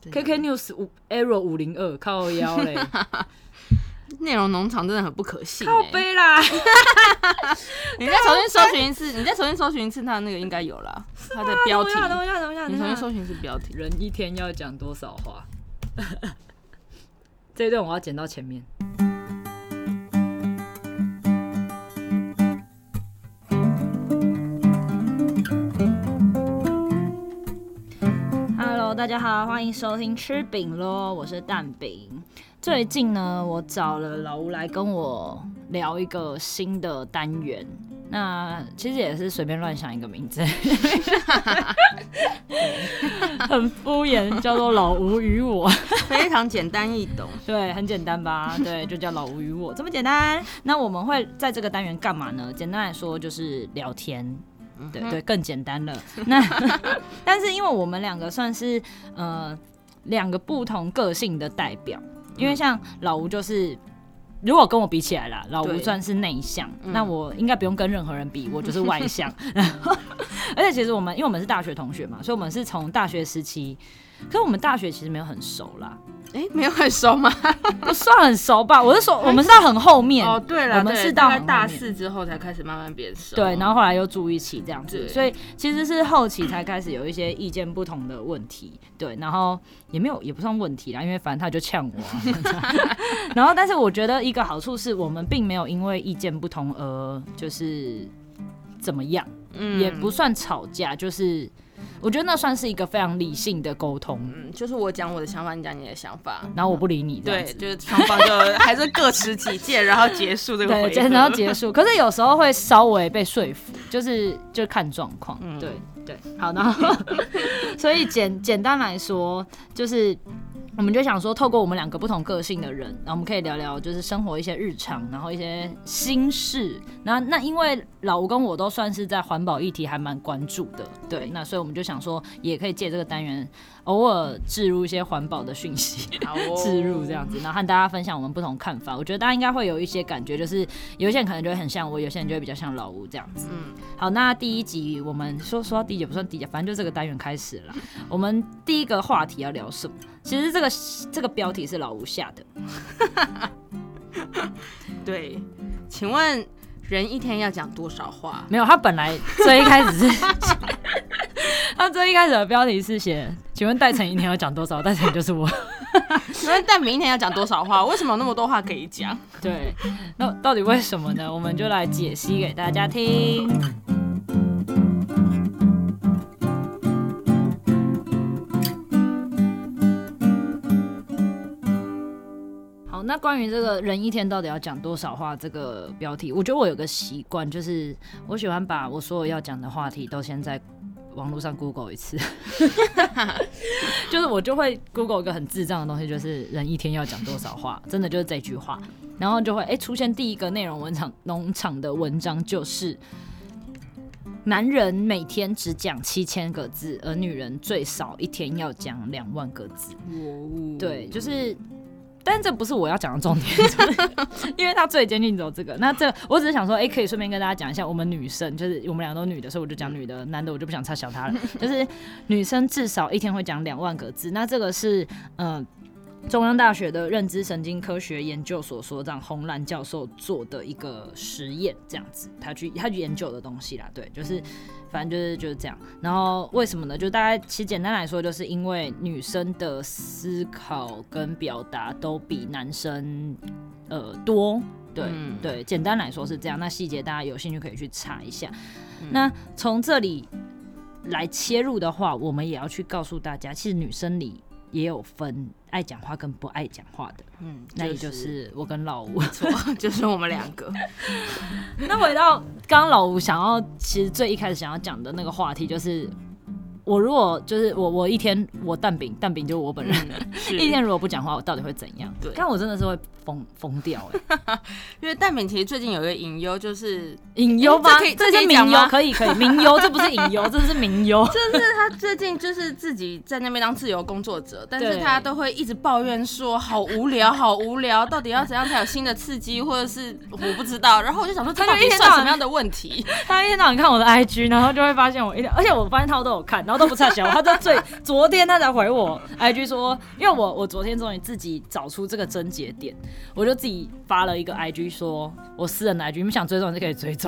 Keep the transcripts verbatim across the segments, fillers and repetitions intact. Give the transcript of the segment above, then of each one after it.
K K News Error 五零二靠腰嘞。 内容农场真的很不可信、欸， 靠背啦！ 你再重新搜寻一次，你再重新搜寻一次，它那个应该有啦，它的标题。 等一下，等一下， 你重新搜寻一次标题。 人一天要讲多少话？这一段我要剪到前面。Hello， 大家好，欢迎收听吃饼咯，我是蛋饼。最近呢，我找了老吴来跟我聊一个新的单元，那其实也是随便乱想一个名字，很敷衍，叫做老吴与我， 非常简单易懂， 对，很简单吧？对，就叫老吴与我，这么简单。那我们会在这个单元干嘛呢？简单来说就是聊天。对对，更简单了。那但是因为我们两个算是呃两个不同个性的代表，因为像老吴就是，如果跟我比起来啦，老吴算是内向，那我应该不用跟任何人比，我就是外向。而且其实我们因为我们是大学同学嘛，所以我们是从大学时期，可是我们大学其实没有很熟啦。 哎、欸，没有很熟吗？ 不算很熟吧。我是说，我们是到很后面哦，对了， 我们是到大概大四之后才开始慢慢变熟。 对，然后后来又住一起这样子，所以其实是后期才开始有一些意见不同的问题。对，然后也没有也不算问题啦，因为反正他就呛我、啊。然后，但是我觉得一个好处是我们并没有因为意见不同而就是怎么样，嗯、也不算吵架，就是。我觉得那算是一个非常理性的沟通， 嗯，就是我讲我的想法，你讲你的想法， 然后我不理你， 对，就是双方就还是各持己见，然后结束这个回合， 对，然后结束。可是有时候会稍微被说服，就是就看状况，嗯、对对。好，然后所以简简单来说，就是我们就想说，透过我们两个不同个性的人，然后我们可以聊聊就是生活一些日常，然后一些心事。那那因为老吴跟我都算是在环保议题还蛮关注的，对，那所以我们就想说，也可以借这个单元偶尔置入一些环保的讯息，置入这样子，然后和大家分享我们不同看法。我觉得大家应该会有一些感觉，就是有一些人可能就会很像我，有些人就会比较像老吴这样子。嗯，好，那第一集我们说说到第一集不算第一集，反正就这个单元开始了啦。我们第一个话题要聊什么？其实这个这个标题是老吴下的。 对，请问人一天要讲多少话？ 没有，他本来最一开始是，他最一开始的标题是写，请问戴成一天要讲多少？戴成就是我。 请问戴明一天要讲多少话？为什么有那么多话可以讲？ 对，那到底为什么呢？我们就来解析给大家听。那关于这个人一天到底要讲多少话这个标题，我觉得我有个习惯，就是我喜欢把我所有要讲的话题都先在网络上 Google 一次，就是我就会 Google 一个很智障的东西，就是人一天要讲多少话，真的就是这句话，然后就会哎、欸、出现第一个内容文场农场的文章，就是男人每天只讲七千个字，而女人最少一天要讲两万个字。对，就是。但这不是我要讲的重点，因为他最接近走这个。那这我只是想说，哎、欸，可以顺便跟大家讲一下，我们女生就是我们两个都女的，所以我就讲女的，男的我就不想插小他了。就是女生至少一天会讲两万个字，那这个是嗯、呃、中央大学的认知神经科学研究所所长洪兰教授做的一个实验，这样子，他去他去研究的东西啦，对，就是。反正就是就是这样，然后为什么呢？就大概其实简单来说，就是因为女生的思考跟表达都比男生呃多，对、嗯、对，简单来说是这样。那细节大家有兴趣可以去查一下。嗯、那从这里来切入的话，我们也要去告诉大家，其实女生里也有分爱讲话跟不爱讲话的，嗯，那也就是我跟老吴， 没错，就是我们两个。 那回到刚刚老吴想要，其实最一开始想要讲的那个话题，就是我如果就是我我一天我蛋饼蛋饼就是我本人，嗯、一天如果不讲话，我到底会怎样？对，但我真的是会疯疯掉哎、欸， 因为蛋饼其实最近有一个隐忧，就是隐忧吗？ 欸、 这是民忧，可以可以民忧，这不是隐忧，这是民忧。 就是他最近就是自己在那边当自由工作者，但是他都会一直抱怨说好无聊，好无聊，到底要怎样才有新的刺激，或者是我不知道。然后我就想说，这到底算什么样的问题？ 他一天到晚看我的 I G， 然后就会发现我一点，而且我发现他都有看，然后后都不差小，他就最昨天他才回我 I G 说，因为我我昨天终于自己找出这个症结点，我就自己发了一个 I G 说，我私人的 I G， 你们想追踪就可以追踪，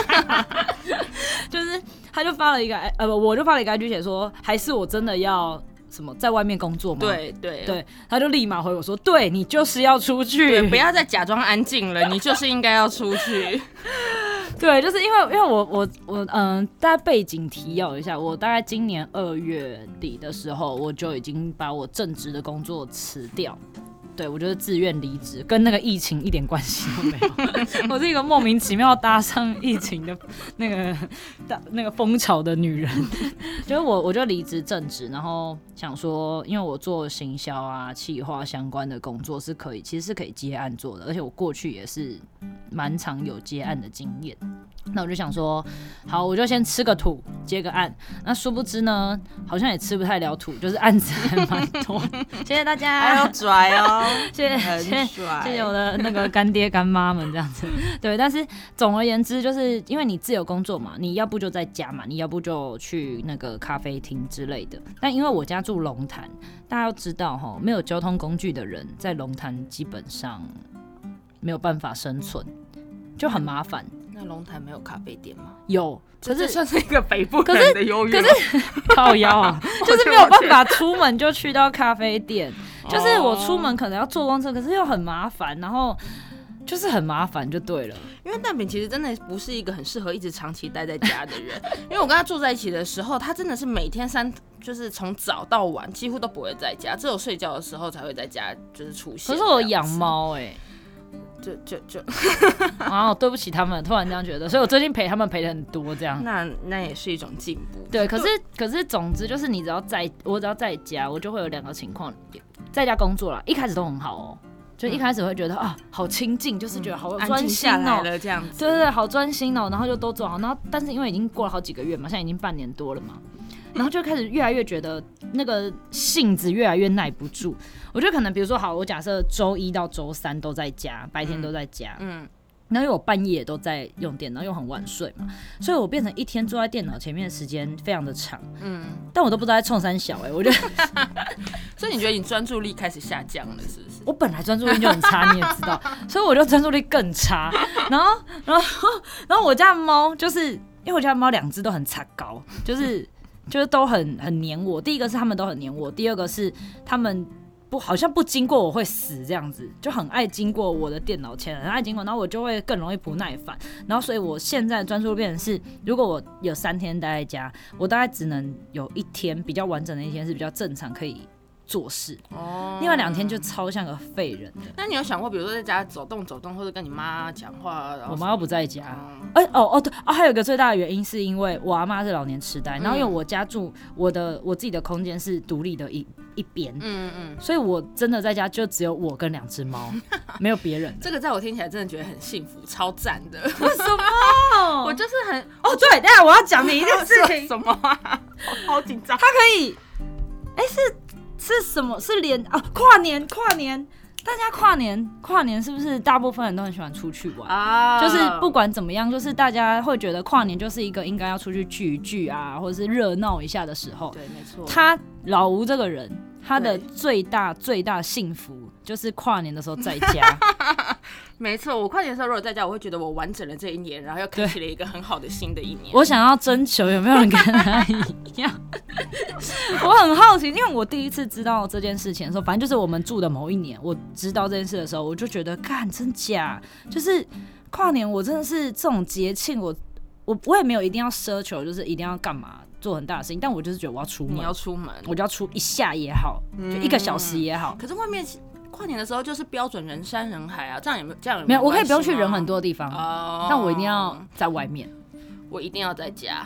就是他就发了一个呃不，我就发了一个 I G 写说，还是我真的要。什么在外面工作吗？ 对对对，他就立马回我说：“对你就是要出去， 不要再假装安静了，你就是应该要出去。” 对，就是因为因为我我我嗯，大概背景提要一下，我大概今年二月底的时候，我就已经把我正职的工作辞掉。对，我就是自愿离职，跟那个疫情一点关系都没有。我是一个莫名其妙搭上疫情的那个那个风潮的女人。就是我，我就离职正职，然后想说，因为我做行销啊、企划相关的工作是可以，其实是可以接案做的，而且我过去也是蛮常有接案的经验。那我就想说，好，我就先吃个土，接个案。那殊不知呢，好像也吃不太了土，就是案子还蛮多。谢谢大家， 还有拽哦， 谢谢谢谢谢谢我的那个干爹干妈们这样子。对，但是总而言之，就是因为你自由工作嘛，你要不就在家嘛，你要不就去那个咖啡厅之类的。但因为我家住龙潭，大家要知道哈，没有交通工具的人在龙潭基本上没有办法生存，就很麻烦。 那龙潭没有咖啡店吗？ 有，可是算是一个北部人的优越。 可是靠腰啊，就是没有办法出门就去到咖啡店。就是我出门可能要坐公车，可是又很麻烦，然后就是很麻烦就对了。 因为蛋饼其实真的不是一个很适合一直长期待在家的人。因为我跟他住在一起的时候，他真的是每天三就是从早到晚几乎都不会在家，只有睡觉的时候才会在家就是出现。 可是我养猫哎、欸。 就就就啊，对不起他们，突然这样觉得，所以我最近陪他们陪的很多，这样。 那那也是一种进步。 对，可是可是总之就是你只要在，我只要在家，我就会有两个情况，在家工作啦，一开始都很好哦、喔，就一开始会觉得、嗯、啊好亲近，就是觉得好专心哦、喔， 了这样子， 对对对，好专心哦、喔，然后就都做好，然后但是因为已经过了好几个月嘛，现在已经半年多了嘛。然后就开始越来越觉得那个性子越来越耐不住。我觉得可能比如说好，我假设周一到周三都在家，白天都在家，嗯，然后因为我半夜也都在用电脑，又很晚睡嘛，所以我变成一天坐在电脑前面的时间非常的长，嗯，但我都不知道在冲三小哎、欸，我觉得， 所以你觉得你专注力开始下降了，是不是？ 我本来专注力就很差，你也知道，所以我就专注力更差。然后，然后，然后我家的猫就是，因为我家的猫两只都很擦高，就是。就是都很很黏我，第一个是他们都很黏我，第二个是他们不好像不经过我会死这样子，就很爱经过我的电脑前，很爱经过，然后我就会更容易不耐烦，然后所以我现在专注力变成是，如果我有三天待在家，我大概只能有一天比较完整的一天是比较正常可以做事，哦，另外两天就超像个废人的。 那你有想过，比如说在家走动走动，或者跟你妈讲话？我妈又不在家。哎、嗯欸、哦哦对啊，还有一个最大的原因是因为我阿妈是老年痴呆，然后因为我家住我的我自己的空间是独立的一一边，嗯嗯，所以我真的在家就只有我跟两只猫，没有别人。 这个在我听起来真的觉得很幸福，超赞的。 为什么？ 我就是很哦对，等一下我要讲你一件事情。 什么啊？好紧张。 他可以，哎、欸、是。是什么？是连啊跨年跨年，大家跨年跨年是不是大部分人都很喜欢出去玩啊？就是不管怎么样，就是大家会觉得跨年就是一个应该要出去聚一聚啊，或者是热闹一下的时候。 对，没错。 他老吴这个人，他的最大最大幸福就是跨年的时候在家。 没错，我跨年的时候如果在家，我会觉得我完整了这一年，然后又开启了一个很好的新的一年。 我想要征求有没有人跟他一样。我很好奇，因为我第一次知道这件事情的时候，反正就是我们住的某一年，我知道这件事的时候，我就觉得，干真假，就是跨年，我真的是这种节庆，我我我也没有一定要奢求，就是一定要干嘛做很大的事情，但我就是觉得我要出门， 你要出门， 我就要出一下也好，就一个小时也好。 嗯、可是外面跨年的时候就是标准人山人海啊，这样有没有？这样有没有？我可以不用去人很多的地方，哦、但我一定要在外面， 我一定要在家。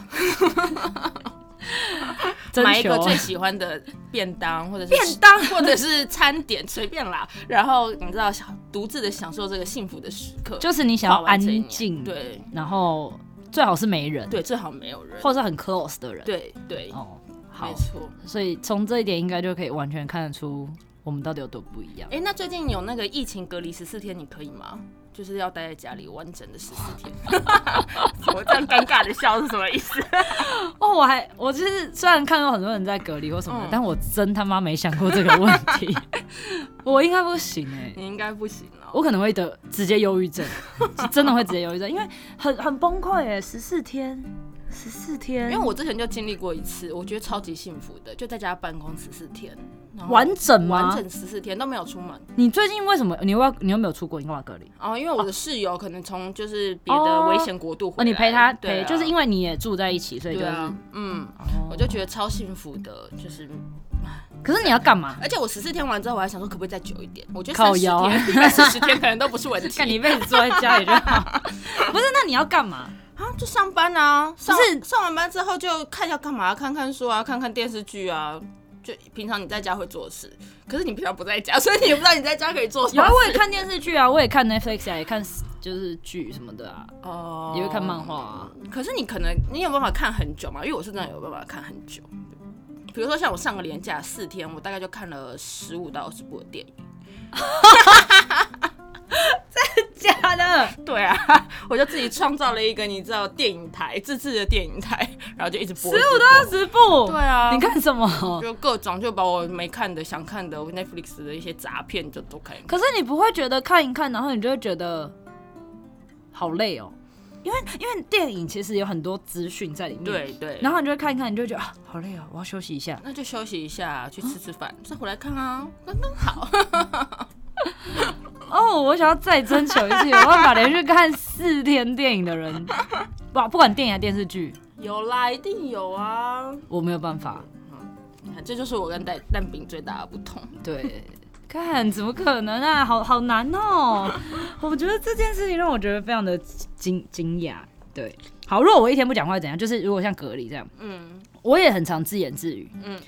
买一个最喜欢的便当，或者是便当， 或者是餐点，随便啦。然后你知道，独自的享受这个幸福的时刻， 就是你想要安静， 对， 然后最好是没人， 对，最好没有人， 或者是很 close 的人， 对对， 哦，好， 没错。 所以从这一点应该就可以完全看得出， 我们到底有多不一样。 哎、欸，那最近有那个疫情隔离十四天，你可以吗？就是要待在家里完整的十四天。我这样尴尬的笑是什么意思？ 哦，我还我就是虽然看到很多人在隔离或什么的、嗯，但我真他妈没想过这个问题。我应该不行哎、欸， 你应该不行哦。 我可能会得直接忧郁症，真的会直接忧郁症，因为很很崩溃哎，十四天。十四天， 因为我之前就经历过一次，我觉得超级幸福的，就在家办公十四天， 完整吗？ 完整十四天都没有出门。 你最近为什么你又你又没有出国？你干嘛隔离？ 哦，因为我的室友可能从就是别的危险国度回来、哦， 你陪他陪、啊，就是因为你也住在一起，所以就是、啊、 嗯、哦，我就觉得超幸福的，就是。 可是你要干嘛？ 而且我十四天完之后，我还想说可不可以再久一点？我觉得三十天、一百四十天可能都不是问题。 看你一辈子坐在家里就好。不是，那你要干嘛？ 啊，就上班啊，上是上完班之后就看要干嘛，看看书啊，看看电视剧啊，就平常你在家会做的事。可是你平常不在家，所以你也不知道你在家可以做什么事。 有啊，我也看电视剧啊，我也看 Netflix 啊，也看就是剧什么的啊，哦、uh, ，也会看漫画啊。 可是你可能你有办法看很久吗？因为我是真的有办法看很久。比如说像我上个连假四天，我大概就看了十五到二十部的电影。 真的假的？ 对啊，我就自己创造了一个你知道电影台，自制的电影台，然后就一直播十五到二十部。 对啊， 你看什么？ 就各种，就把我没看的、想看的 Netflix 的一些杂片就都看。 可是你不会觉得看一看，然后你就会觉得好累哦？因为因为电影其实有很多资讯在里面， 对对， 然后你就会看一看，你就会觉得啊好累哦，我要休息一下。 那就休息一下，去吃吃饭，再回来看啊，刚刚好。 哦，我想要再征求一次，有办法连续看四天电影的人，不不管电影还是电视剧， 有啦，一定有啊。 我没有办法， 你看，这就是我跟蛋蛋饼最大的不同。 对。看，怎么可能啊？好好难哦！我觉得这件事情让我觉得非常的惊惊讶。对，好，如果我一天不讲话怎样？就是如果像隔离这样，嗯，我也很常自言自语，嗯，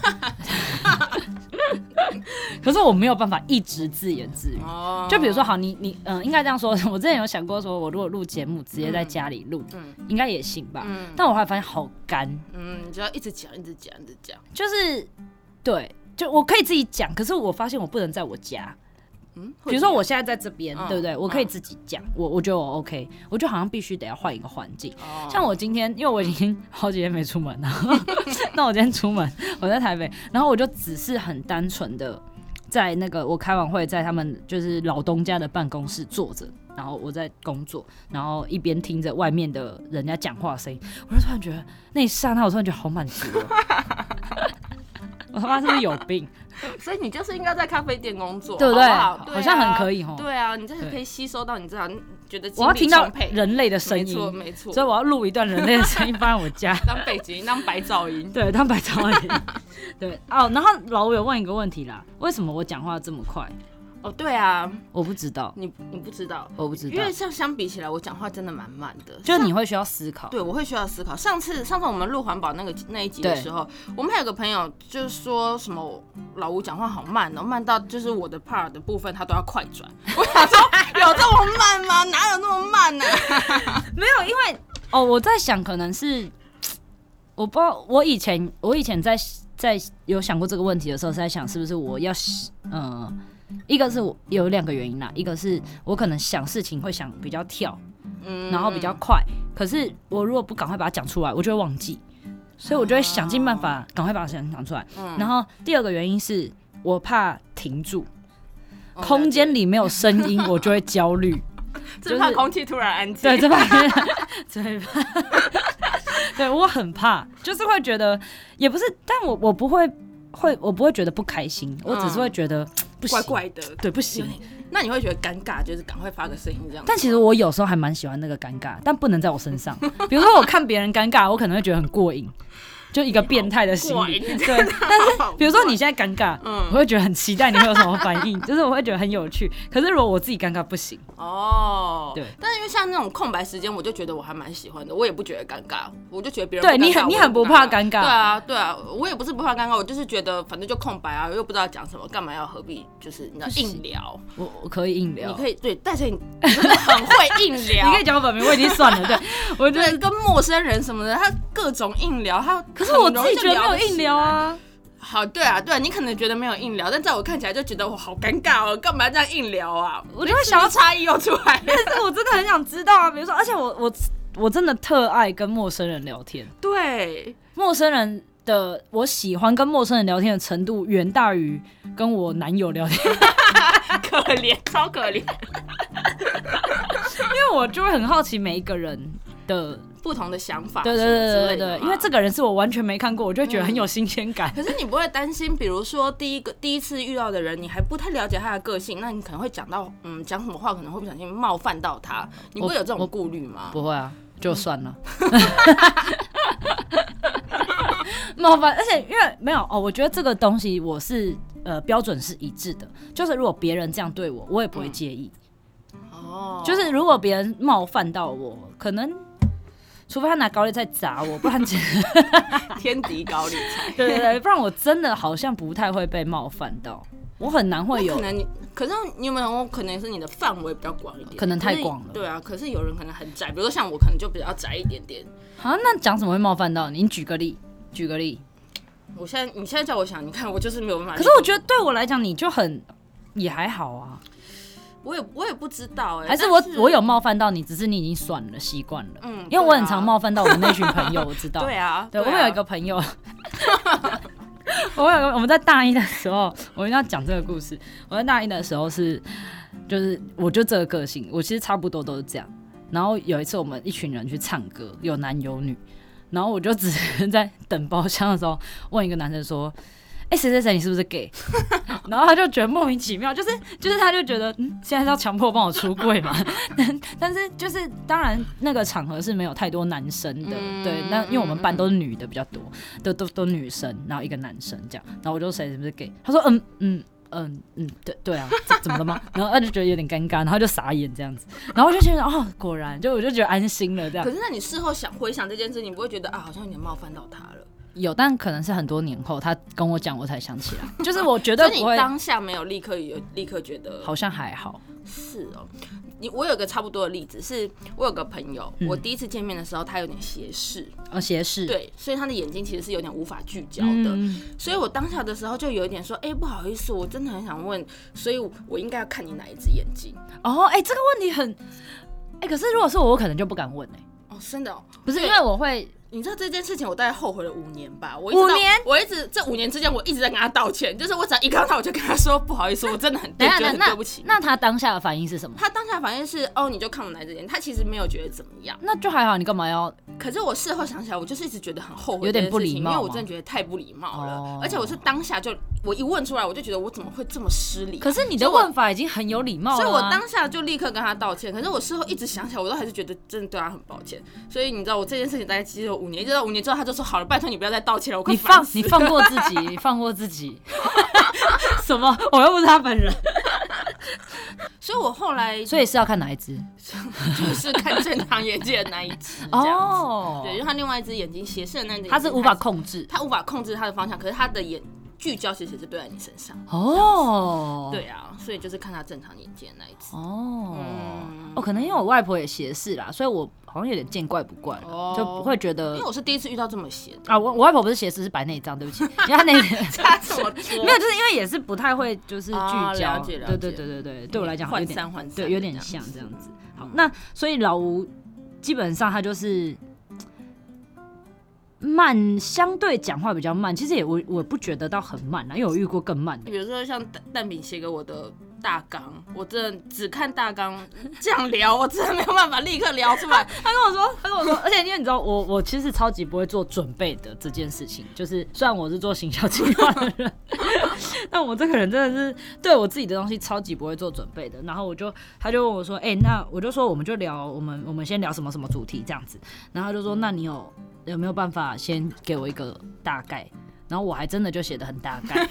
可是我没有办法一直自言自语。哦，就比如说，好，你你嗯、呃，应该这样说。我之前有想过，说我如果录节目直接在家里录，嗯，应该也行吧。嗯，但我后来发现好干。 嗯，你就要一直讲，一直讲，一直讲， 就是对。就我可以自己讲，可是我发现我不能在我家。嗯，比如说我现在在这边、嗯，对不对？我可以自己讲、嗯，我我觉得我 OK， 我就好像必须得要换一个环境、哦。像我今天，因为我已经好几天没出门了，那我今天出门，我在台北，然后我就只是很单纯的在那个我开完会，在他们就是老东家的办公室坐着，然后我在工作，然后一边听着外面的人家讲话的声音，我就突然觉得那一刹那，我突然觉得好满足哦。我他妈是不是有病？ 所以你就是应该在咖啡店工作， 对不对？ 好不好？对啊， 好像很可以哦。 对啊，你这可以吸收到，你知道，觉得我要听到人类的声音， 没错没错。 所以我要录一段人类的声音放在我家， 当背景音，当白噪音。 对，当白噪音。对哦，然后老吴有问一个问题啦，为什么我讲话这么快？ 哦，对啊， 我不知道， 你你不知道， 我不知道， 因为像相比起来，我讲话真的蛮慢的， 就是你会需要思考。 对，我会需要思考。上次上次我们录环保那个那一集的时候，我们还有个朋友就是说什么老吴讲话好慢哦，慢到就是我的 part 的部分他都要快转。我想说有这么慢吗？哪有那么慢呢、啊？ 没有，因为哦，我在想可能是我不知道，我以前我以前在在有想过这个问题的时候，是在想是不是我要嗯。呃一个是我有两个原因啦，一个是我可能想事情会想比较跳，嗯，然后比较快，可是我如果不赶快把它讲出来，我就会忘记，所以我就会想尽办法赶快把它讲出来。嗯、然后第二个原因是我怕停住，嗯、空间里没有声音，我就会焦虑， 就是怕空气突然安静。 对，这怕，对怕，对我很怕，就是会觉得也不是，但我我不会会我不会觉得不开心，我只是会觉得。不怪怪的， 对，不行。 那你会觉得尴尬，就是赶快发个声音这样。 但其实我有时候还蛮喜欢那个尴尬，但不能在我身上。比如说我看别人尴尬，我可能会觉得很过瘾，就一个变态的心理。对，但是比如说你现在尴尬，嗯，我会觉得很期待你会有什么反应，就是我会觉得很有趣。可是如果我自己尴尬不行。 哦，对。但是因为像那种空白时间，我就觉得我还蛮喜欢的，我也不觉得尴尬，我就觉得别人不尴尬， 对你很你很不怕尴尬。 对啊，对啊，我也不是不怕尴尬，我就是觉得反正就空白啊，又不知道讲什么，干嘛要何必就是你知道硬聊？ 我我可以硬聊， 你可以对，但是你真的很会硬聊。 你可以讲我本名，我已经算了。对，我对跟陌生人什么的，他各种硬聊，他可是我自己觉得没有硬聊啊。 好，对啊，对啊，你可能觉得没有硬聊，但在我看起来就觉得我好尴尬哦，干嘛这样硬聊啊？ 我就会想要差异又出来， 但是我真的很想知道啊，比如说，而且我我我真的特爱跟陌生人聊天， 对， 陌生人的我喜欢跟陌生人聊天的程度远大于跟我男友聊天， 可怜，超可怜，因为我就会很好奇每一个人的。 不同的想法， 对对对对对，因为这个人是我完全没看过，我就会觉得很有新鲜感。 嗯、可是你不会担心，比如说第一个第一次遇到的人，你还不太了解他的个性，那你可能会讲到嗯讲什么话，可能会不小心冒犯到他，你不会有这种顾虑吗？ 不会啊，就算了。冒犯，而且因为没有哦，我觉得这个东西我是呃标准是一致的，就是如果别人这样对我，我也不会介意。嗯、哦，就是如果别人冒犯到我，可能。除非他拿高丽菜砸我，不然天敌高丽菜， 对对对，不然我真的好像不太会被冒犯到，我很难会有。 可能你，可是你有没有可能是你的范围比较广一点？ 可能太广了。 对啊，可是有人可能很窄，比如说像我，可能就比较窄一点点。 好，那讲什么会冒犯到你？你举个例，举个例。 我现在，你现在叫我想，你看我就是没有办法。 可是我觉得对我来讲，你就很也还好啊。 我也我也不知道哎、欸， 还是我是我有冒犯到你，只是你已经算了习惯了。嗯，因为我很常冒犯到我的那群朋友，我知道。 对啊， 对，我们有一个朋友，我有个我们在大一的时候，我一定要讲这个故事。我在大一的时候是，就是我就这个个性，我其实差不多都是这样。然后有一次我们一群人去唱歌，有男有女，然后我就只是在等包厢的时候问一个男生说。哎，谁谁谁，你是不是 gay？ 然后他就觉得莫名其妙，就是就是他就觉得，嗯，现在是要强迫帮我出柜嘛？但是就是当然那个场合是没有太多男生的，嗯、对，那因为我们班都是女的比较多，都都都女生，然后一个男生这样，然后我就谁是不是 gay？ 他说嗯嗯嗯嗯，对对啊，怎么了吗？然后他就觉得有点尴尬，然后他就傻眼这样子，然后我就觉得哦，果然，就我就觉得安心了这样。 可是那你事后想回想这件事，你不会觉得啊，好像有点冒犯到他了？ 有，但可能是很多年后他跟我讲，我才想起来。就是我觉得不会， 所以你当下没有立刻有立刻觉得好像还好。 是哦，你我有个差不多的例子，是我有个朋友，嗯、我第一次见面的时候，他有点斜视。 哦，斜视。 对，所以他的眼睛其实是有点无法聚焦的。嗯、所以我当下的时候就有一点说，哎、欸，不好意思，我真的很想问，所以我应该要看你哪一只眼睛？ 哦，哎、欸，这个问题很，哎、欸，可是如果是我，我可能就不敢问哎、 欸。哦，真的、哦， 不是因为我会。 你知道这件事情，我大概后悔了五年吧。我一直五年，我一直这五年之间，我一直在跟他道歉。就是我只要一看到他，我就跟他说不好意思，我真的很对，觉得很对不起。 那他当下的反应是什么？ 他当下的反应是哦，你就看我哪一只眼，他其实没有觉得怎么样。 那就还好，你干嘛要？ 可是我事后想起来，我就是一直觉得很后悔， 有点不礼貌， 因为我真的觉得太不礼貌了。哦、而且我是当下就我一问出来，我就觉得我怎么会这么失礼？ 可是你的问法已经很有礼貌了、啊， 所以我当下就立刻跟他道歉。可是我事后一直想起来，我都还是觉得真的对他很抱歉。所以你知道，我这件事情大概其实有五年，直到五年之后。他就说好了，拜托你不要再道歉了，我快烦死了。 你放，你放过自己，你放过自己。什么？我又不是他本人。 所以我后来， 所以是要看哪一只？ 就是看正常眼睛的那一只。哦，对，因为他另外一只眼睛斜视的那只， 他是无法控制， 他无法控制他的方向，可是他的眼聚焦其实是对在你身上。 哦， 对啊，所以就是看他正常眼睛的那一只。 哦，嗯、哦，可能因为我外婆也斜视啦，所以我。好像有点见怪不怪了，哦、就不会觉得。 因为我是第一次遇到这么斜的啊！我我外婆不是斜视，是白内障，对不起。因为她那差这么多， 没有，就是因为也是不太会就是聚焦。 啊、了解了解。 对对对对对，对我来讲有点涣散， 对，有点像这样子。好，嗯、那所以老吴基本上他就是慢，相对讲话比较慢。其实也我我不觉得到很慢啦，因为我遇过更慢的。 比如说像蛋蛋饼写给我的。大纲，我真的只看大纲这样聊，我真的没有办法立刻聊出来。 他跟我说，他跟我说，而且因为你知道，我我其实超级不会做准备的这件事情，就是虽然我是做行销计划的人，但我这个人真的是对我自己的东西超级不会做准备的。然后我就他就问我说，哎、欸，那我就说我们就聊，我们我们先聊什么什么主题这样子。然后他就说，那你有有没有办法先给我一个大概？然后我还真的就写得很大概。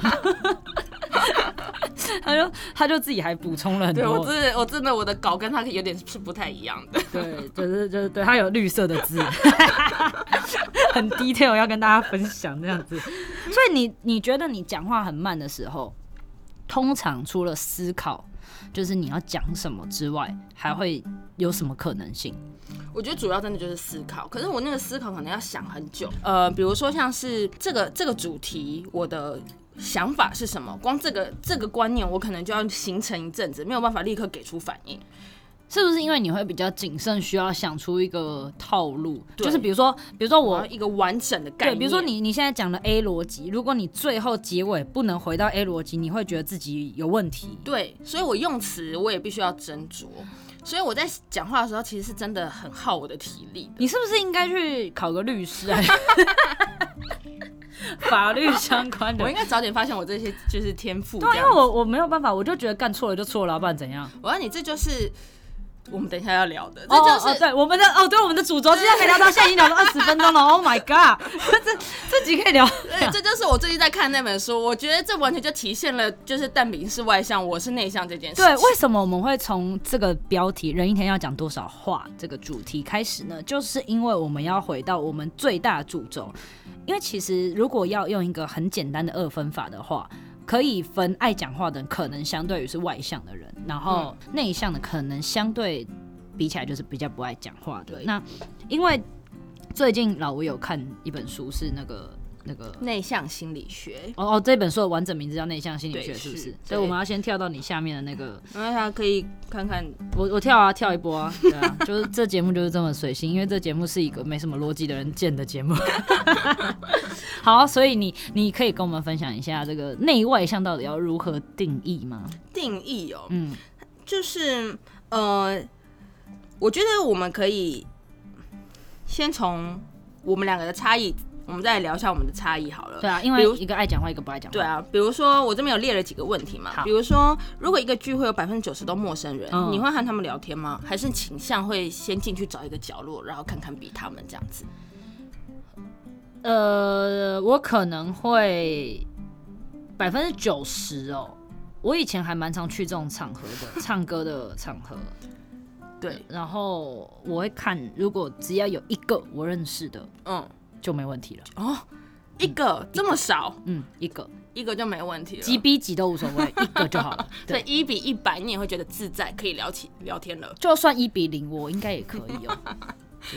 他就他就自己还补充了很多， 对我真的我真的我的稿跟他有点是不太一样的， 对，就是就是对他有绿色的字，很 detail 要跟大家分享这样子。所以你你觉得你讲话很慢的时候，通常除了思考，就是你要讲什么之外，还会有什么可能性？ 我觉得主要真的就是思考，可是我那个思考可能要想很久。呃，比如说像是这个这个主题，我的想法是什么？光这个这个观念，我可能就要形成一阵子，没有办法立刻给出反应。 是不是因为你会比较谨慎，需要想出一个套路？就是比如说，比如说我一个完整的概念。 对，比如说你你现在讲的 A 逻辑，如果你最后结尾不能回到 A 逻辑，你会觉得自己有问题。 对，所以我用词我也必须要斟酌。所以我在讲话的时候，其实是真的很耗我的体力的。 你是不是应该去考个律师啊？法律相关的， 我应该早点发现我这些就是天赋。 对，因为我我没有办法，我就觉得干错了就错了，不然怎样？ 我说你这就是我们等一下要聊的，这就是、 哦哦、对我们的哦，对我们的主轴，今天可以聊到现在已经聊了二十分钟了。Oh my god， 这这集可以聊。 对，这就是我最近在看那本书，我觉得这完全就体现了就是蛋饼是外向，我是内向这件事情。 对，为什么我们会从这个标题"人一天要讲多少话"这个主题开始呢？就是因为我们要回到我们最大主轴。因为其实如果要用一个很简单的二分法的话，可以分爱讲话的人可能相对于是外向的人，然后内向的可能相对比起来就是比较不爱讲话的。那因为最近老吴有看一本书是那个那个内向心理学。 哦哦，这本书的完整名字叫内向心理学，是不是？所以我们要先跳到你下面的那个， 那他可以看看我我跳啊跳一波啊，对啊，就是这节目就是这么随性，因为这节目是一个没什么逻辑的人建的节目。好，所以你你可以跟我们分享一下这个内外向到底要如何定义吗？ 定义哦， 嗯， 就是呃，我觉得我们可以先从我们两个的差异。我们再来聊一下我们的差异好了。 对啊，因为一个爱讲话，一个不爱讲话。 对啊，比如说我这边有列了几个问题嘛，比如说如果一个聚会有百分之九十都陌生人、嗯，你会和他们聊天吗？还是倾向会先进去找一个角落，然后看看比他们这样子？ 呃，我可能会百分之九十哦。我以前还蛮常去这种场合的，唱歌的场合。 对， 然后我会看，如果只要有一个我认识的， 嗯。 就没问题了哦，一个这么少， 嗯，一个一个就没问题了， 几比几都无所谓，一个就好了。 对，一比一百，你也会觉得自在，可以聊起聊天了。 就算一比零，我应该也可以哦。就是、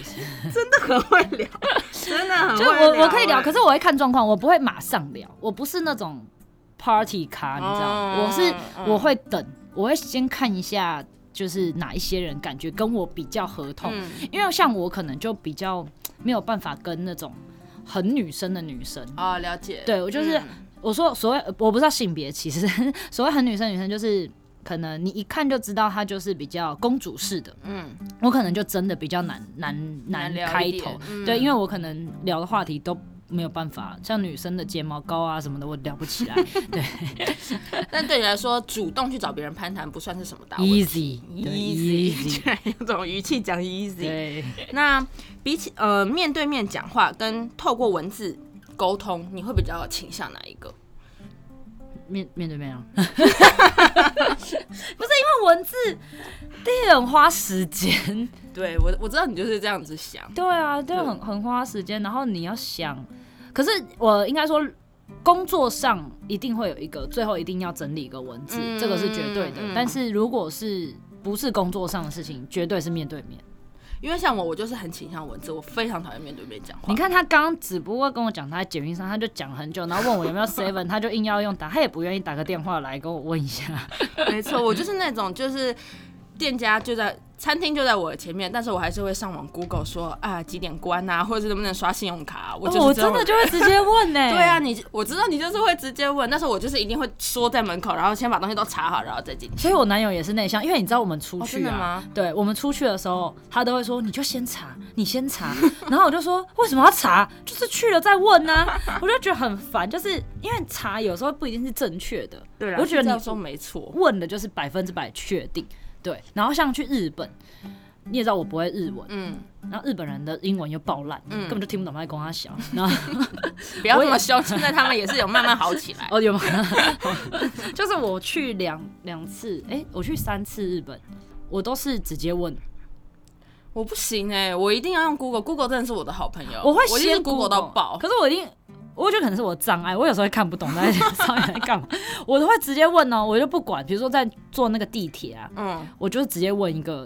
真的很会聊，真的很会聊。 就我我可以聊，可是我会看状况，我不会马上聊。我不是那种 party 咖，你知道吗？哦、我是我会等，我会先看一下。就是哪一些人感觉跟我比较合同、嗯，因为像我可能就比较没有办法跟那种很女生的女生哦，了解。 对我就是、嗯、我说所谓我不知道性别歧视，所谓很女生女生就是可能你一看就知道她就是比较公主式的，嗯，我可能就真的比较难难难开头、嗯，对，因为我可能聊的话题都。没有办法，像女生的睫毛膏啊什么的，我聊不起来。对， 但对你来说，主动去找别人攀谈不算是什么大问题。 Easy，Easy， 居然有种语气讲 easy。 对， 那比起呃面对面讲话跟透过文字沟通，你会比较倾向哪一个？ 面面对面啊，不是因为文字第一很花时间。 对我我知道你就是这样子想。 对啊，对，很很花时间，然后你要想，可是我应该说，工作上一定会有一个，最后一定要整理一个文字，嗯、这个是绝对的、嗯。但是如果是不是工作上的事情，绝对是面对面。 因为像我，我就是很倾向文字，我非常讨厌面对面讲话。 你看他刚刚只不过跟我讲他在捷运上，他就讲很久，然后问我有没有 seven， 他就硬要用打，他也不愿意打个电话来跟我问一下。 没错，我就是那种就是店家就在餐厅就在我的前面，但是我还是会上网 Google 说啊几点关啊，或者是能不能刷信用卡、啊。我就是、哦、 我真的就会直接问呢、欸。 对啊，你我知道你就是会直接问，但是我就是一定会缩在门口，然后先把东西都查好，然后再进去。 所以我男友也是内向，因为你知道我们出去啊，哦、 真的吗？ 对，我们出去的时候，他都会说你就先查，你先查，然后我就说为什么要查？就是去了再问啊，我就觉得很烦，就是因为查有时候不一定是正确的。 对啦， 我就觉得你说没错， 问的就是百分之百确定。对，然后像去日本。你也知道我不会日文，嗯，然后日本人的英文又爆烂，嗯，根本就听不懂他在跟他小，然后不要这么凶，现在他们也是有慢慢好起来。 哦，有吗？就是我去两两次，哎、欸，我去三次日本，我都是直接问。 我不行哎、欸，我一定要用 Google，Google 真的是我的好朋友， 我会先 Google 到爆。 可是我一定，我觉得可能是我的障碍，我有时候会看不懂在上面在干嘛，我都会直接问哦，我就不管，比如说在坐那个地铁啊，嗯，我就直接问一个。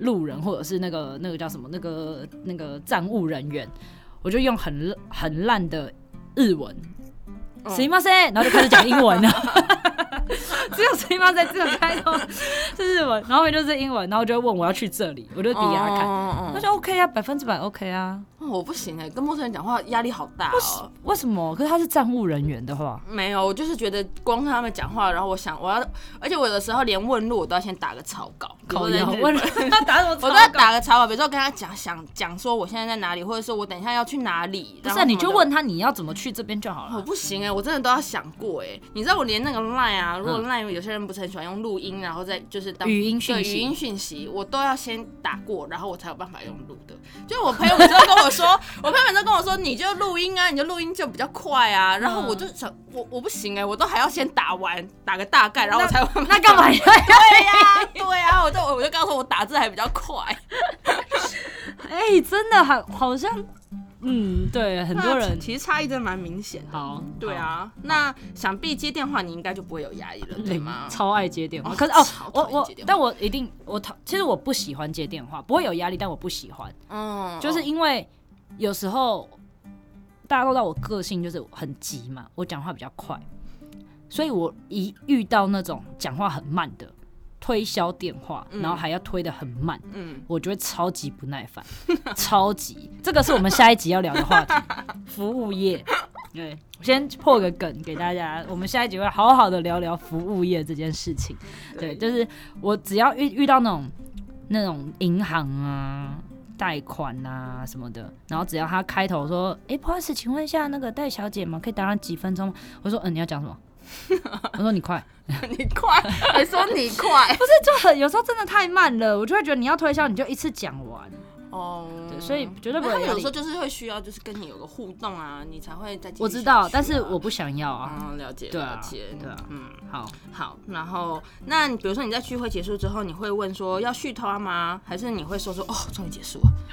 路人或者是那个那个叫什么那个那个站务人员，我就用很很烂的日文，すいません，然后就开始讲英文了。只有すいません，只有开头是日文，然后后面就是英文，然后就会问我要去这里，我就比给他看，他说 OK 啊，百分之百 OK 啊。 我不行哎、欸，跟陌生人讲话压力好大哦。 为什么？可是他是站务人员的话， 没有，我就是觉得光跟他们讲话，然后我想我要，而且我有的时候连问路我都要先打个草稿， 考要问他打什么草稿？ 我都要打个草稿，比如说跟他讲想讲说我现在在哪里，或者说我等一下要去哪里。 不是、啊，你就问他你要怎么去这边就好了。 我不行哎、欸，我真的都要想过哎、欸。你知道我连那个 Line 啊，如果 Line 有些人不是很喜欢用录音，然后再就是当语音讯息， 语音讯息，我都要先打过，然后我才有办法用录的。就是我朋友每次都跟我说，我朋友每次都跟我说，你就录音啊，你就录音就比较快啊。然后我就想，我我不行哎、欸，我都还要先打完，打个大概，然后我才有办法。 那干嘛呀？ 对呀、啊，对呀、啊，我就我就告诉我打字还比较快。 哎、欸，真的好好像。嗯，对，很多人其实差异真的蛮明显的。 好， 对啊，那想必接电话你应该就不会有压力了，对吗？ 超爱接电话， 哦、 可是哦，我我，但我一定我其实我不喜欢接电话，不会有压力，但我不喜欢。嗯，就是因为有时候大家都知道我个性就是很急嘛，我讲话比较快，所以我一遇到那种讲话很慢的推销电话，然后还要推得很慢，嗯，我就会超级不耐烦，超级。这个是我们下一集要聊的话题，服务业。对，先破个梗给大家，我们下一集会好好的聊聊服务业这件事情。对，就是我只要遇遇到那种那种银行啊、贷款啊什么的，然后只要他开头说：“哎、欸，不好意思，请问一下那个戴小姐吗？可以打扰几分钟？”我说：“嗯、呃，你要讲什么？”我说：“你快。” 你快，还说你快， 不是就很有时候真的太慢了，我就会觉得你要推销你就一次讲完哦，对，所以绝对不会有压力。 有时候就是会需要，就是跟你有个互动啊，你才会再继续、啊。 我知道，但是我不想要啊。 嗯，了解， 对啊了解， 对啊， 嗯， 好， 好。然后，那你比如说你在聚会结束之后，你会问说要续团吗？还是你会说说哦，终于结束了？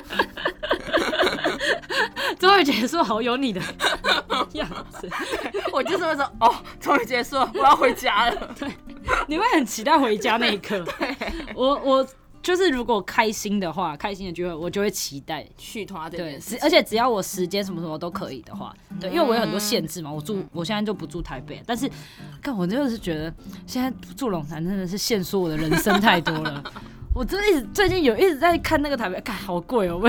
终于结束，好有你的样子。 我就是会说哦，终于结束了，我要回家了。 对，你会很期待回家那一刻。我我就是如果开心的话，开心的聚会，我就会期待续团这件事。 而且只要我时间什么什么都可以的话，对，因为我有很多限制嘛，我住我现在就不住台北，但是看我就是觉得现在住龙潭真的是限缩我的人生太多了。我真的一直最近有一直在看那个台北，看好贵哦、喔。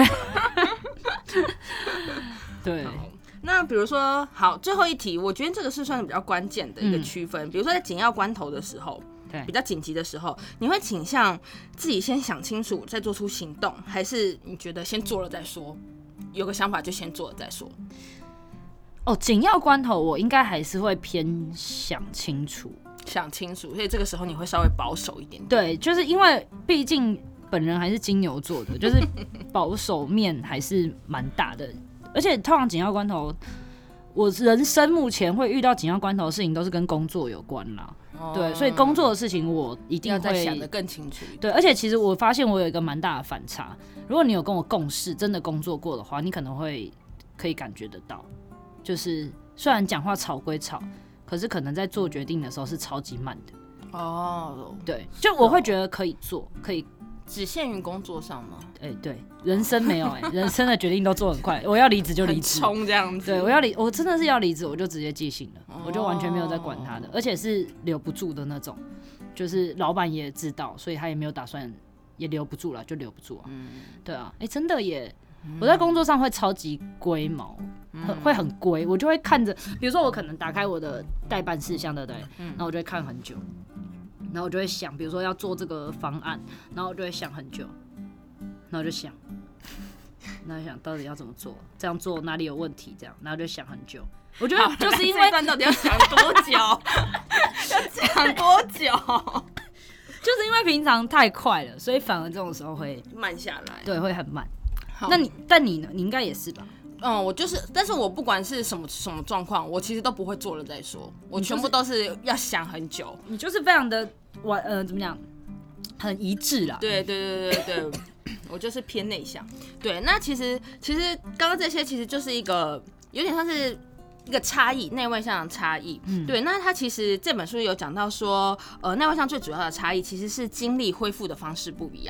对， 那比如说，好，最后一题，我觉得这个是算是比较关键的一个区分。嗯、比如说在紧要关头的时候，对，比较紧急的时候，你会倾向自己先想清楚再做出行动，还是你觉得先做了再说？有个想法就先做了再说。 哦，紧要关头，我应该还是会偏想清楚。 想清楚，所以这个时候你会稍微保守一点点。 对，就是因为毕竟本人还是金牛座的，就是保守面还是蛮大的。而且通常紧要关头，我人生目前会遇到紧要关头的事情都是跟工作有关啦。哦、对，所以工作的事情我一定会要再想得更清楚一点。 对，而且其实我发现我有一个蛮大的反差，如果你有跟我共事，真的工作过的话，你可能会可以感觉得到，就是虽然讲话吵归吵。可是可能在做决定的时候是超级慢的哦，对，就我会觉得可以做，可以只限于工作上吗？ 哎、欸，对，人生没有哎、欸，人生的决定都做很快，我要离职就离职， 冲这样子。 对，我要离，我真的是要离职，我就直接寄信了，哦、我就完全没有在管他的，而且是留不住的那种，就是老板也知道，所以他也没有打算，也留不住了，就留不住啊。嗯，对啊，哎、欸，真的耶。我在工作上会超级龟毛，很会很龟，我就会看着，比如说我可能打开我的待办事项，对不对？然后我就会看很久，然后我就会想，比如说要做这个方案，然后我就会想很久，然后就想，然后想到底要怎么做，这样做哪里有问题，这样，然后就想很久。我觉得就是因为这一段到底要讲多久？要讲多久？ 就是因为平常太快了，所以反而这种时候会慢下来， 对，会很慢。那你，但你呢？你应该也是吧？ 嗯，我就是，但是我不管是什么什么状况，我其实都不会做了再说，我全部都是要想很久。 你就是非常的完，呃，怎么讲，很一致啦。 对对对对对，我就是偏内向。对，那其实其实刚刚这些其实就是一个有点像是一个差异，内外向的差异。嗯，对，那他其实这本书有讲到说，呃，内外向最主要的差异其实是精力恢复的方式不一样。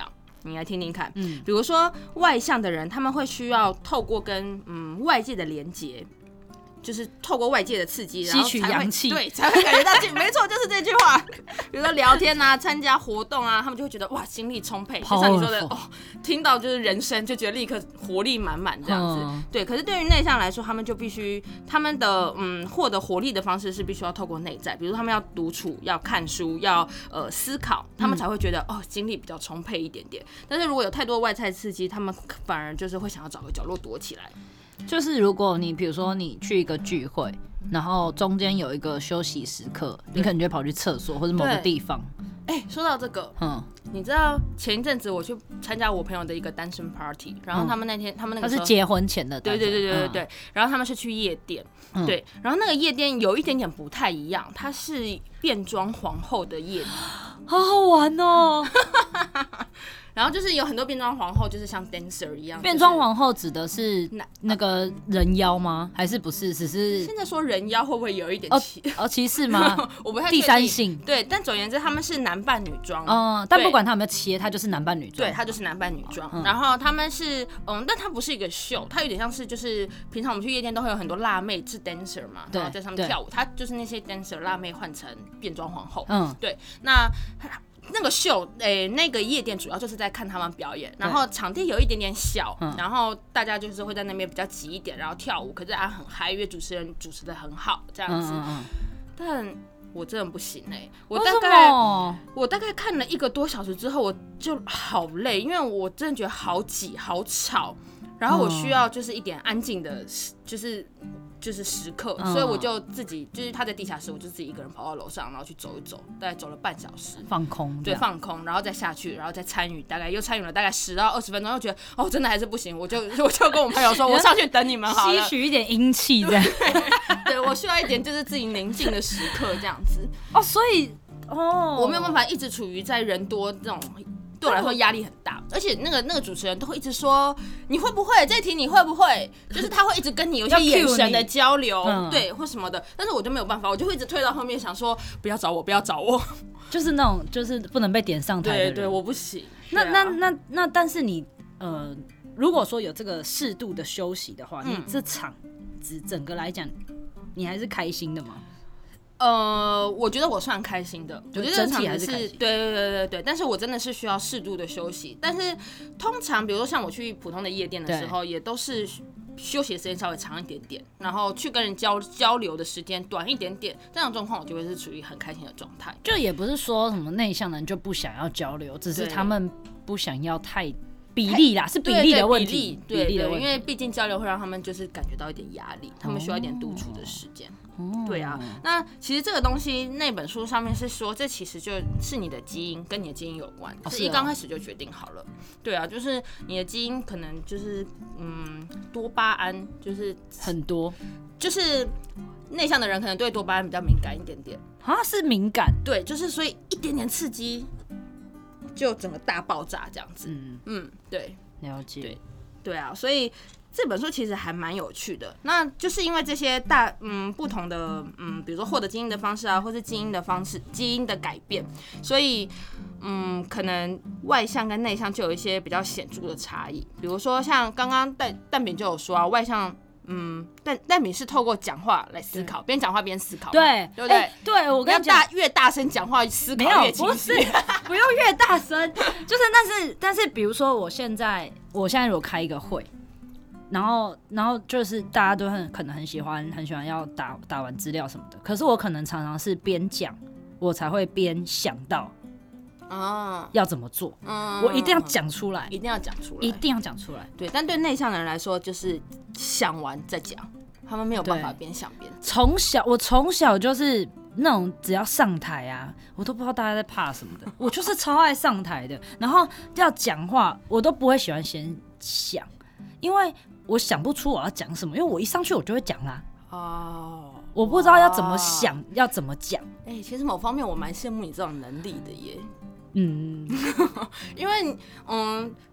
你来听听看。嗯，比如说外向的人，他们会需要透过跟嗯外界的连结。就是透过外界的刺激， 吸取阳气， 对，才会感觉到劲。没错，就是这句话。比如说聊天啊，参加活动啊，他们就会觉得哇，精力充沛。就像你说的，哦，听到就是人声，就觉得立刻活力满满这样子。嗯、对，可是对于内向来说，他们就必须他们的嗯获得活力的方式是必须要透过内在，比如他们要独处、要看书、要呃思考，他们才会觉得、嗯、哦精力比较充沛一点点。但是如果有太多外在刺激，他们反而就是会想要找个角落躲起来。 就是如果你比如说你去一个聚会，然后中间有一个休息时刻，你可能就会跑去厕所或者某个地方。 哎、欸，说到这个，嗯，你知道前一阵子我去参加我朋友的一个单身 party， 然后他们那天、嗯、他们那个时候他是结婚前的单身， 对对对对对对、嗯，然后他们是去夜店、嗯，对，然后那个夜店有一点点不太一样，它是变装皇后的夜店， 好好玩哦。 然后就是有很多变装皇后，就是像 dancer 一样。 变装皇后指的是那个人妖吗？还是不是？只是现在说人妖会不会有一点歧哦歧视吗？ 我不太第三性。 对，但总而言之，他们是男扮女装。 嗯，但不管他有没有切，他就是男扮女装。 对，他就是男扮女装、嗯。然后他们是嗯，但他不是一个秀，他有点像是就是平常我们去夜店都会有很多辣妹是 dancer 嘛，然后在上面跳舞，他就是那些 dancer 辣妹换成变装皇后。嗯，对，那。那个秀，诶、欸，那个夜店主要就是在看他们表演，然后场地有一点点小，嗯、然后大家就是会在那边比较挤一点，然后跳舞，可是大家很嗨，因为主持人主持的很好，这样子。嗯嗯嗯但我真的不行哎、欸，我大概我大概看了一个多小时之后，我就好累，因为我真的觉得好挤、好吵，然后我需要就是一点安静的，就是。就是时刻，所以我就自己就是他在地下室，我就自己一个人跑到楼上，然后去走一走，大概走了半小时， 放空， 对，放空，然后再下去，然后再参与，大概又参与了大概十到二十分钟，又觉得哦，真的还是不行，我就我就跟我朋友说，我上去等你们好了， 吸取一点阴气这样， 对，对我需要一点就是自己宁静的时刻这样子。 哦，所以哦， 我没有办法一直处于在人多这种。对我来说压力很大，而且那个那个主持人都会一直说你会不会这题你会不会，就是他会一直跟你有一些眼神的交流，嗯、对或什么的，但是我就没有办法，我就会一直退到后面想说不要找我不要找我， 就是那种就是不能被点上台的人， 对对，我不行。 那、啊、那那那但是你呃，如果说有这个适度的休息的话，嗯、你这场子整个来讲，你还是开心的吗？ 呃，我觉得我算开心的，我觉得这场子是， 对对对对对对，但是我真的是需要适度的休息。但是通常，比如说像我去普通的夜店的时候，也都是休息的时间稍微长一点点，然后去跟人交交流的时间短一点点，这样的状况我就会是处于很开心的状态。 就也不是说什么内向的人就不想要交流，只是他们不想要太。比例啦，是比例的问题， 对 对, 对, 对，因为毕竟交流会让他们就是感觉到一点压力，他们需要一点独处的时间。哦，对啊，那其实这个东西那本书上面是说，这其实就是你的基因跟你的基因有关，哦、是一刚开始就决定好了。对啊，就是你的基因可能就是嗯多巴胺就是很多， 就是内向的人可能对多巴胺比较敏感一点点啊，是敏感， 对，就是所以一点点刺激。就整个大爆炸这样子，嗯嗯，对， 了解， 对对啊，所以这本书其实还蛮有趣的。那就是因为这些大嗯不同的嗯，比如说获得基因的方式啊，或是基因的方式、基因的改变，所以嗯，可能外向跟内向就有一些比较显著的差异。比如说像刚刚蛋蛋饼就有说啊，外向。嗯，但但你是透过讲话来思考，边讲话边思考， 对， 对不对？欸、 对，我跟你讲， 越大声讲话，思考越清晰， 不是，不用越大声，就是但是但是，比如说我现在我现在如果开一个会，然后然后就是大家都很可能很喜欢很喜欢要打打完资料什么的，可是我可能常常是边讲，我才会边想到。啊，要怎么做？嗯，我一定要讲出来， 一定要讲出来， 一定要讲出来。 对，但对内向的人来说，就是想完再讲，他们没有办法边想边。 从小，我从小就是那种只要上台啊，我都不知道大家在怕什么的，我就是超爱上台的。然后要讲话，我都不会喜欢先想，因为我想不出我要讲什么，因为我一上去我就会讲啦。哦。我不知道要怎么想，要怎么讲。 哎、欸，其实某方面我蛮羡慕你这种能力的耶。嗯，因为嗯，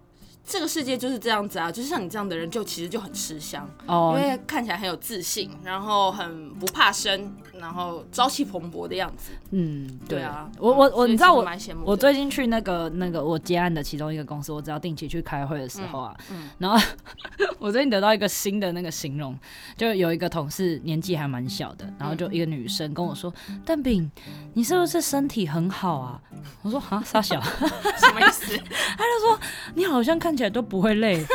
这个世界就是这样子啊，就是像你这样的人就其实就很吃香哦， 因为看起来很有自信，然后很不怕生，然后朝气蓬勃的样子。 嗯，对对啊， 我我我，你知道我蛮羡慕的。 我最近去那个那个我接案的其中一个公司，我只要定期去开会的时候啊， 嗯嗯、 然后我最近得到一个新的那个形容，就有一个同事年纪还蛮小的，然后就一个女生跟我说：“蛋饼，你是不是身体很好啊？”我说：“啊，傻小， 什么意思？” 他就说：“你好像看起来都不会累。”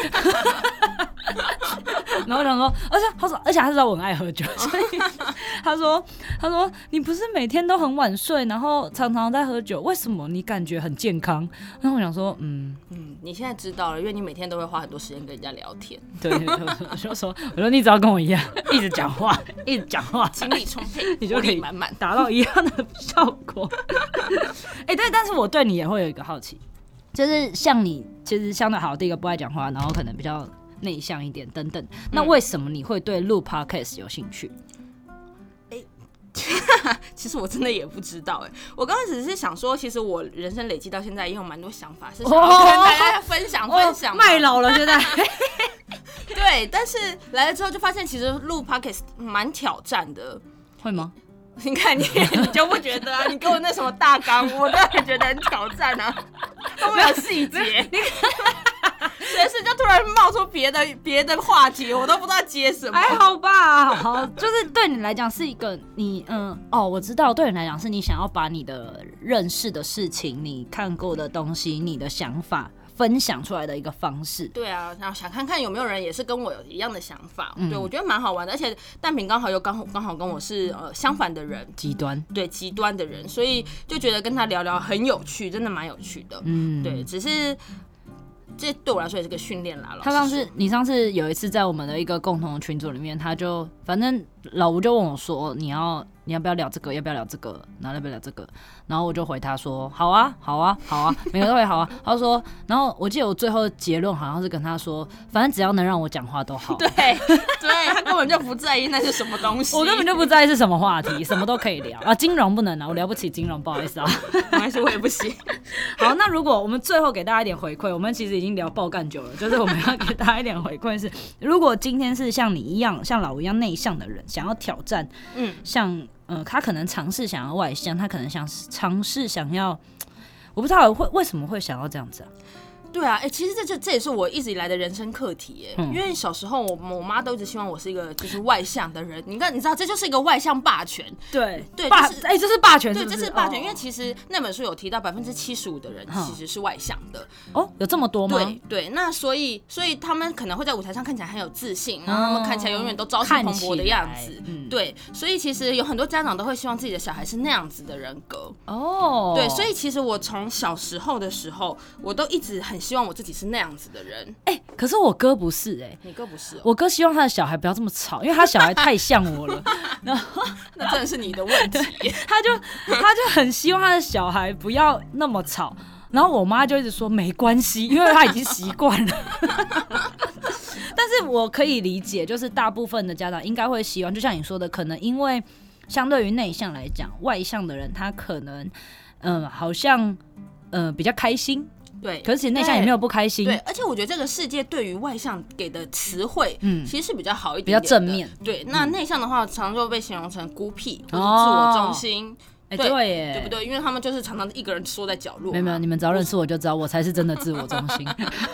然后我想说，而且他说，而且他知道我很爱喝酒，所以他说，他说你不是每天都很晚睡，然后常常在喝酒，为什么你感觉很健康？然后我想说，嗯嗯，你现在知道了，因为你每天都会花很多时间跟人家聊天。 对，我就说，我说你只要跟我一样，一直讲话，一直讲话， 精力充沛， 你就可以满满达到一样的效果。哎、欸，对，但是我对你也会有一个好奇，就是像你其实相对好，第一个不爱讲话，然后可能比较内向一点等等，那为什么你会对录 podcast 有兴趣？ 欸、其实我真的也不知道哎、欸，我刚开始是想说，其实我人生累积到现在也有蛮多想法，是想要跟大家分享、哦、分享。 卖老了现在。 对，但是来了之后就发现，其实录 podcast 蛮挑战的。 会吗？ 你看你，你就不觉得啊？你给我那什么大纲，我当然觉得很挑战啊，都没有细节。随时就突然冒出别的别的话题，我都不知道接什么。 还好吧，好，就是对你来讲是一个你嗯哦，我知道，对你来讲是你想要把你的认识的事情、你看过的东西、你的想法分享出来的一个方式。 对啊，然后想看看有没有人也是跟我有一样的想法。 嗯、 对，我觉得蛮好玩的，而且蛋饼刚好又刚好刚好跟我是呃相反的人， 极端， 对极端的人，所以就觉得跟他聊聊很有趣，真的蛮有趣的。嗯，对，只是。这对我来说也是个训练啦。 他上次，你上次有一次在我们的一个共同的群组里面，他就反正老吴就问我说：“你要你要不要聊这个？要不要聊这个？然后要不要聊这个？”然后我就回他说：“好啊，好啊，好啊，每个都会好啊。”他说，然后我记得我最后结论好像是跟他说：“反正只要能让我讲话都好。” 对，对他根本就不在意那是什么东西， 我根本就不在意是什么话题，什么都可以聊啊。金融不能啊，我聊不起金融，不好意思啊。 没关系，我也不行。 好，那如果我们最后给大家一点回馈，我们其实已经聊爆干久了，就是我们要给大家一点回馈是，如果今天是像你一样，像老吴一样内向的人，想要挑战，嗯，像呃，他可能尝试想要外向，他可能想尝试想要，我不知道会为什么会想要这样子啊。 对啊，哎、欸，其实这这这也是我一直以来的人生课题，哎、嗯，因为小时候我我妈都一直希望我是一个就是外向的人，你看你知道这就是一个外向霸权， 对对， 霸，哎、欸，这是霸权是不是， 对，这是霸权，哦、因为其实那本书有提到百分之七十五的人其实是外向的， 哦，有这么多吗？ 对对，那所以所以他们可能会在舞台上看起来很有自信，然后他们看起来永远都朝气蓬勃的样子，嗯，对，所以其实有很多家长都会希望自己的小孩是那样子的人格，哦，对，所以其实我从小时候的时候，我都一直很希望我自己是那样。这样子的人， 哎、欸，可是我哥不是哎、欸， 你哥不是、喔， 我哥希望他的小孩不要这么吵，因为他小孩太像我了。然后那真的是你的问题， 他就他就很希望他的小孩不要那么吵，然后我妈就一直说没关系，因为他已经习惯了。但是我可以理解，就是大部分的家长应该会希望，就像你说的，可能因为相对于内向来讲，外向的人他可能嗯、呃，好像嗯、呃、比较开心。 对， 可是其实内向也没有不开心。 对，而且我觉得这个世界对于外向给的词汇，嗯，其实是比较好一点点的， 比较正面。 对，那内向的话，常常就被形容成孤僻或者自我中心。 哎、哦欸，对耶， 对不对？因为他们就是常常一个人缩在角落。 没有没有，你们只要认识我就知道，我才是真的自我中心。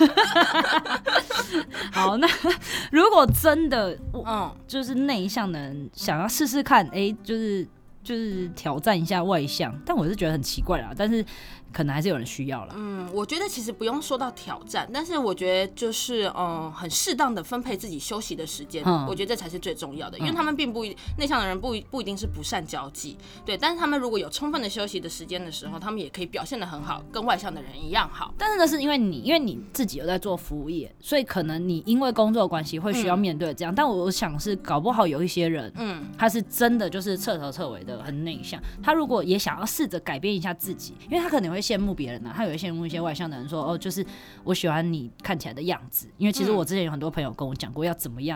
好，那如果真的，嗯，就是内向的人想要试试看，哎、欸，就是就是挑战一下外向，但我是觉得很奇怪啦，但是。可能还是有人需要了。 嗯，我觉得其实不用说到挑战，但是我觉得就是嗯，很适当的分配自己休息的时间，嗯、我觉得这才是最重要的。因为他们并不内向的人不不一定是不善交际，对，但是他们如果有充分的休息的时间的时候，他们也可以表现得很好，跟外向的人一样好。 但是呢，是因为你因为你自己有在做服务业，所以可能你因为工作的关系会需要面对这样。嗯、但我想是搞不好有一些人，嗯，他是真的就是彻头彻尾的很内向，他如果也想要试着改变一下自己，因为他可能会羡慕别人啊，他有羡慕一些外向的人说，哦，就是我喜欢你看起来的样子，因为其实我之前有很多朋友跟我讲过要怎么样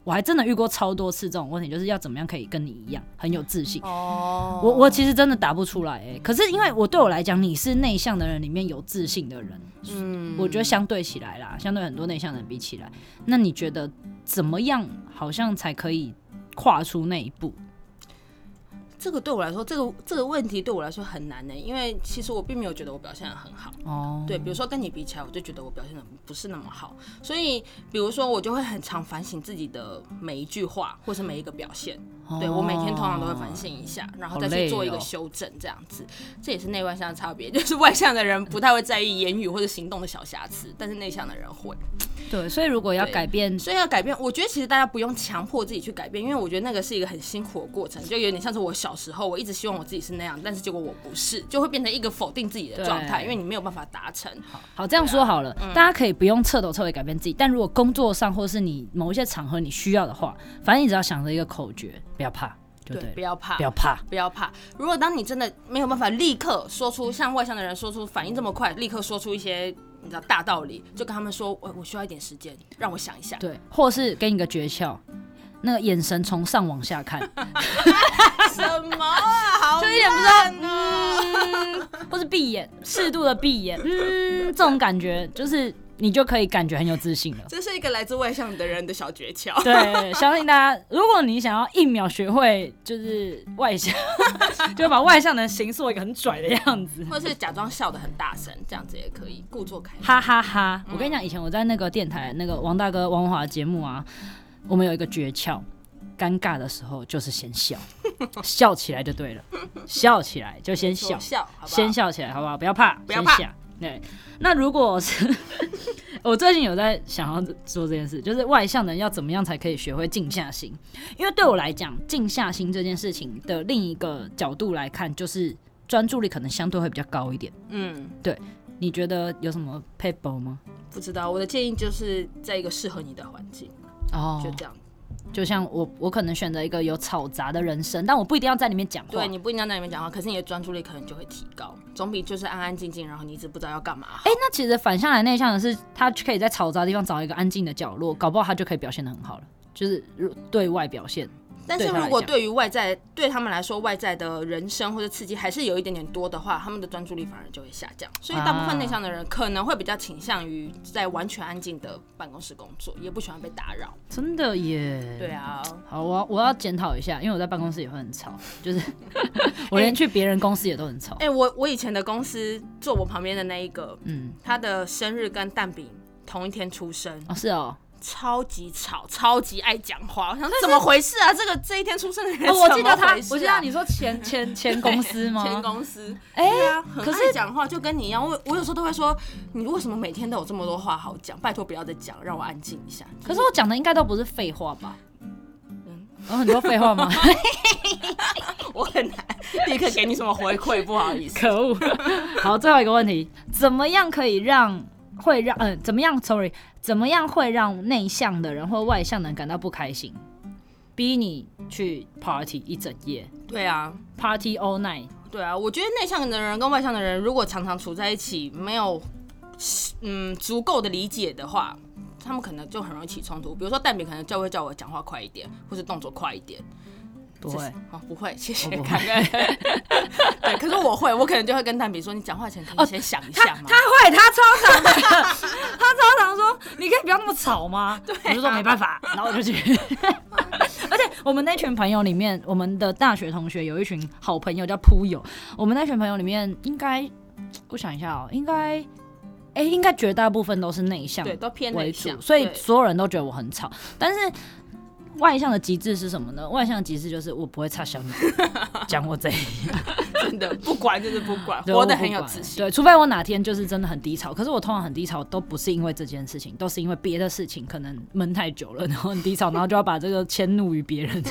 我还真的遇过超多次这种问题，就是要怎么样可以跟你一样很有自信。 哦， 我我其实真的答不出来哎、欸，可是因为我对我来讲，你是内向的人里面有自信的人，嗯，我觉得相对起来啦，相对很多内向的人比起来，那你觉得怎么样好像才可以跨出那一步？ 这个对我来说，这个这个问题对我来说很难呢、欸，因为其实我并没有觉得我表现得很好。哦，对，比如说跟你比起来，我就觉得我表现得不是那么好，所以比如说我就会很常反省自己的每一句话，或是每一个表现。哦、对我每天通常都会反省一下，然后再去做一个修正，这样子。这也是内外向的差别，就是外向的人不太会在意言语或者行动的小瑕疵，但是内向的人会。 对，所以如果要改变， 所以要改变，我觉得其实大家不用强迫自己去改变，因为我觉得那个是一个很辛苦的过程，就有点像是我小时候，我一直希望我自己是那样，但是结果我不是，就会变成一个否定自己的状态，因为你没有办法达成。 好，好这样说好了、啊嗯，大家可以不用彻头彻尾改变自己，但如果工作上或是你某一些场合你需要的话，反正你只要想着一个口诀，不要怕。对， 不要怕， 不要怕， 不要怕。如果当你真的没有办法立刻说出像外向的人说出反应这么快，立刻说出一些你知道大道理，就跟他们说，我我需要一点时间，让我想一下。 对，或是给你个诀窍，那个眼神从上往下看。 什么啊？好就一点不知道，嗯，或是闭眼，适度的闭眼，嗯，这种感觉就是。你就可以感觉很有自信了。 这是一个来自外向的人的小诀窍。 对，相信大家，如果你想要一秒学会就是外向，就把外向的人形塑一个很拽的样子， 或是假装笑得很大声，这样子也可以，故作开心。 哈哈哈！我跟你讲，以前我在那个电台那个王大哥王文华的节目啊，我们有一个诀窍，尴尬的时候就是先笑，笑起来就对了，笑起来就先笑， 笑好不好先笑起来好不好？不要怕， 不要怕。 对，那如果是我最近有在想要做这件事，就是外向的人要怎么样才可以学会静下心？因为对我来讲，静下心这件事情的另一个角度来看，就是专注力可能相对会比较高一点。嗯，对，你觉得有什么撇步吗？ 不知道，我的建议就是在一个适合你的环境，哦，就这样。 就像我，我可能选择一个有嘈杂的人生，但我不一定要在里面讲话。 对，你不一定要在里面讲话，可是你的专注力可能就会提高，总比就是安安静静，然后你一直不知道要干嘛好。 哎、欸，那其实反向来内向的是，他可以在嘈杂的地方找一个安静的角落，搞不好他就可以表现得很好了，就是对外表现。 但是如果对于外在，对他们来说，外在的人生或者刺激还是有一点点多的话，他们的专注力反而就会下降。所以大部分内向的人可能会比较倾向于在完全安静的办公室工作，也不喜欢被打扰。 真的耶。 对啊。 好，我要我要检讨一下，因为我在办公室也会很吵，就是我连去别人公司也都很吵。 哎、欸，我我以前的公司坐我旁边的那一个，嗯，他的生日跟蛋饼同一天出生。 哦，是哦。 超级吵，超级爱讲话，我想怎么回事啊？这个这一天出生的人、啊哦，我记得他，我记得你说前前前公司吗？ 前公司，哎、欸，对啊，很爱讲话，就跟你一样。我我有时候都会说，你为什么每天都有这么多话好讲？拜托不要再讲，让我安静一下。 可是我讲的应该都不是废话吧？嗯，有很多废话吗？ 我很难立刻给你什么回馈，不好意思。 可恶。好，最后一个问题，怎么样可以让会让嗯、呃、怎么样 ？Sorry。怎么样会让内向的人或外向的人感到不开心？逼你去 party 一整夜？ 对啊 ，party all night。 对啊，我觉得内向的人跟外向的人如果常常处在一起，没有嗯足够的理解的话，他们可能就很容易起冲突。比如说蛋饼可能就会叫我讲话快一点，或是动作快一点。 不会哦，不会，谢谢。对，可是我会，我可能就会跟蛋比说，你讲话前可以先想一下吗？ 他, 他会，他超常的，他超常说，你可以不要那么吵吗？对、啊，我就说没办法，然后我就去。而且我们那群朋友里面，我们的大学同学有一群好朋友叫扑友，我们那群朋友里面应该，我想一下哦，应该，哎、欸，应该绝大部分都是内向， 对，都偏内向， 所以所有人都觉得我很吵，但是。外向的极致是什么呢？外向的极致就是我不会插小你，讲我这样， 真的不管就是不管，活得很有自信。 对，除非我哪天就是真的很低潮，可是我通常很低潮都不是因为这件事情，都是因为别的事情，可能闷太久了，然后很低潮，然后就要把这个迁怒于别人。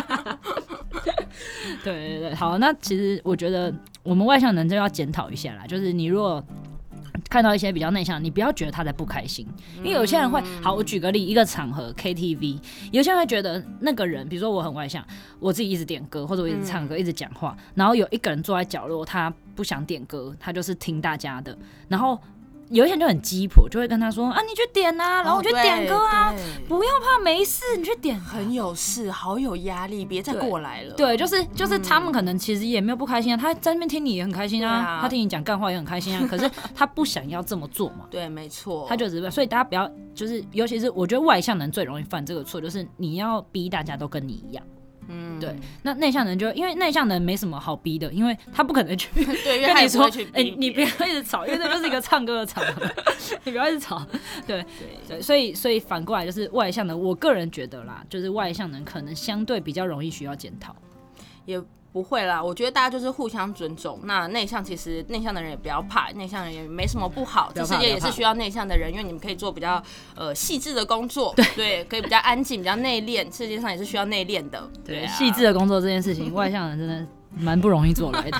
对对对，好，那其实我觉得我们外向人就要检讨一下啦，就是你如果。看到一些比较内向，你不要觉得他在不开心，因为有些人会，好，我举个例，一个场合 K T V， 有些人会觉得那个人，比如说我很外向，我自己一直点歌或者我一直唱歌，一直讲话，然后有一个人坐在角落，他不想点歌，他就是听大家的，然后有一些人就很鸡婆，就会跟他说啊，你去点啊，然后我去点歌啊，不要怕，没事，你去点。 很有事，好有压力，别再过来了。 对，就是就是他们可能其实也没有不开心啊，他在那边听你也很开心啊，啊他听你讲干话也很开心啊，可是他不想要这么做嘛。 对，没错， 他就只是，所以大家不要就是，尤其是我觉得外向人最容易犯这个错，就是你要逼大家都跟你一样。嗯，对，那内向人就因为内向人没什么好逼的，因为他不可能去跟你说，哎、欸，你不要一直吵，因为这就是一个唱歌的场合，你不要一直吵。对对，所以所以反过来就是外向人，我个人觉得啦，就是外向人可能相对比较容易需要检讨。 也不会啦，我觉得大家就是互相尊重。那内向其实内向的人也不要怕，内向人也没什么不好。这世界也是需要内向的人，因为你们可以做比较呃细致的工作，对, 对，可以比较安静、比较内敛。世界上也是需要内敛的。对，细致、啊、的工作这件事情，外向人真的蛮不容易做来的。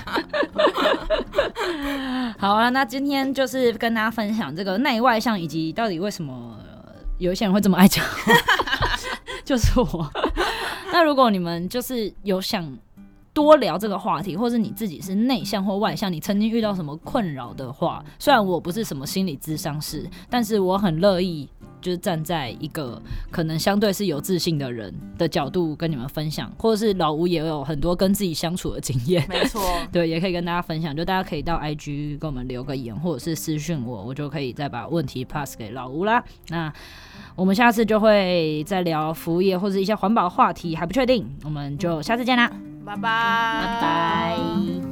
好了，那今天就是跟大家分享这个内外向，以及到底为什么有一些人会这么爱讲话，就是我。那如果你们就是有想多聊这个话题，或是你自己是内向或外向，你曾经遇到什么困扰的话，虽然我不是什么心理咨商师，但是我很乐意就是站在一个可能相对是有自信的人的角度跟你们分享，或者是老吴也有很多跟自己相处的经验， 没错， 对，也可以跟大家分享。就大家可以到 I G 跟我们留个言，或者是私讯我，我就可以再把问题 pass 给老吴啦。那我们下次就会再聊服务业或者一些环保话题，还不确定，我们就下次见啦， 拜拜， 拜拜。